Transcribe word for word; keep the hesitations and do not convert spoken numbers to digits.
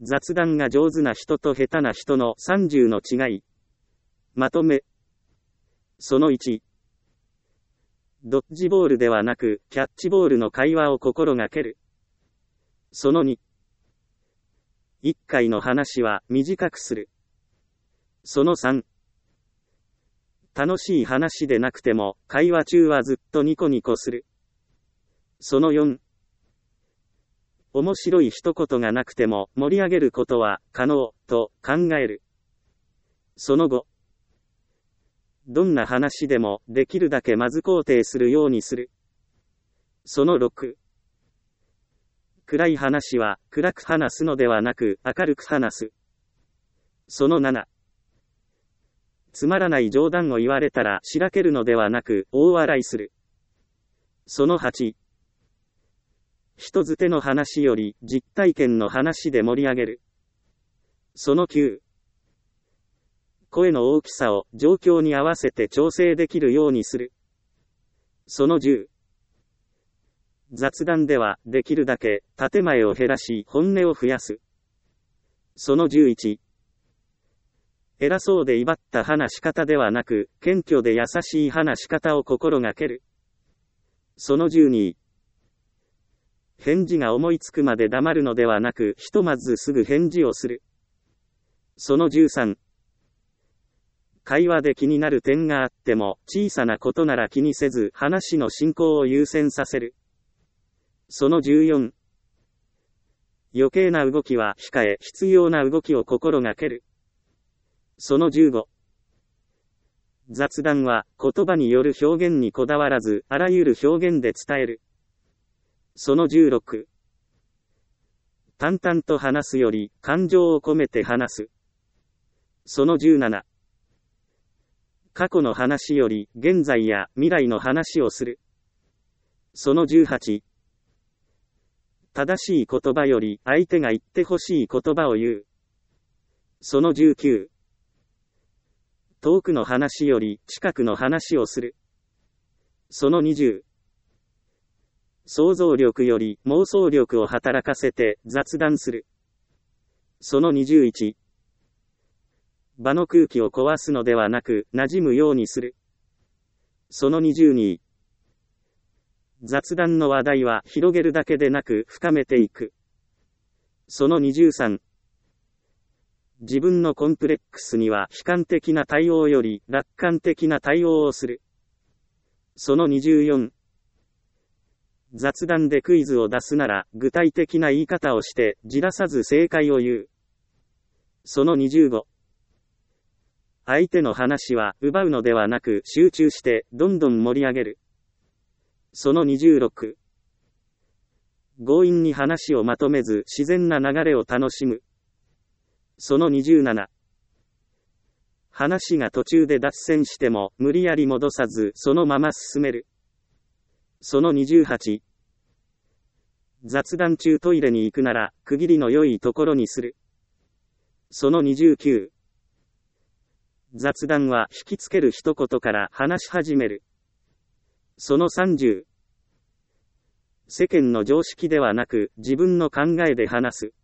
雑談が上手な人と下手な人のさんじゅうの違い。まとめ。そのいち。ドッジボールではなく、キャッチボールの会話を心がける。そのに。一回の話は短くする。そのさん。楽しい話でなくても、会話中はずっとニコニコする。そのよん。面白い一言がなくても、盛り上げることは可能、と考える。そのご。どんな話でも、できるだけまず肯定するようにする。そのろく。暗い話は、暗く話すのではなく、明るく話す。そのなな。つまらない冗談を言われたら、しらけるのではなく、大笑いする。そのはち。人づての話より、実体験の話で盛り上げる。そのきゅう。声の大きさを、状況に合わせて調整できるようにする。そのじゅう。雑談では、できるだけ、建前を減らし、本音を増やす。そのじゅういち。偉そうで威張った話し方ではなく、謙虚で優しい話し方を心がける。そのじゅうに。返事が思いつくまで黙るのではなく、ひとまずすぐ返事をする。そのじゅうさん。会話で気になる点があっても、小さなことなら気にせず、話の進行を優先させる。そのじゅうよん。余計な動きは控え、必要な動きを心がける。そのじゅうご。雑談は、言葉による表現にこだわらず、あらゆる表現で伝える。そのじゅうろく。淡々と話すより、感情を込めて話す。そのじゅうなな。過去の話より、現在や未来の話をする。そのじゅうはち。正しい言葉より、相手が言ってほしい言葉を言う。そのじゅうきゅう。遠くの話より、近くの話をする。そのにじゅう。想像力より妄想力を働かせて雑談する。そのにじゅういち。場の空気を壊すのではなく、馴染むようにする。そのにじゅうに。雑談の話題は広げるだけでなく深めていく。そのにじゅうさん。自分のコンプレックスには悲観的な対応より楽観的な対応をする。そのにじゅうよん。雑談でクイズを出すなら、具体的な言い方をして、じらさず正解を言う。そのにじゅうご。相手の話は、奪うのではなく、集中して、どんどん盛り上げる。そのにじゅうろく。強引に話をまとめず、自然な流れを楽しむ。そのにじゅうなな。話が途中で脱線しても、無理やり戻さず、そのまま進める。そのにじゅうはち。雑談中トイレに行くなら、区切りの良いところにする。そのにじゅうきゅう。雑談は引きつける一言から話し始める。そのさんじゅう。世間の常識ではなく、自分の考えで話す。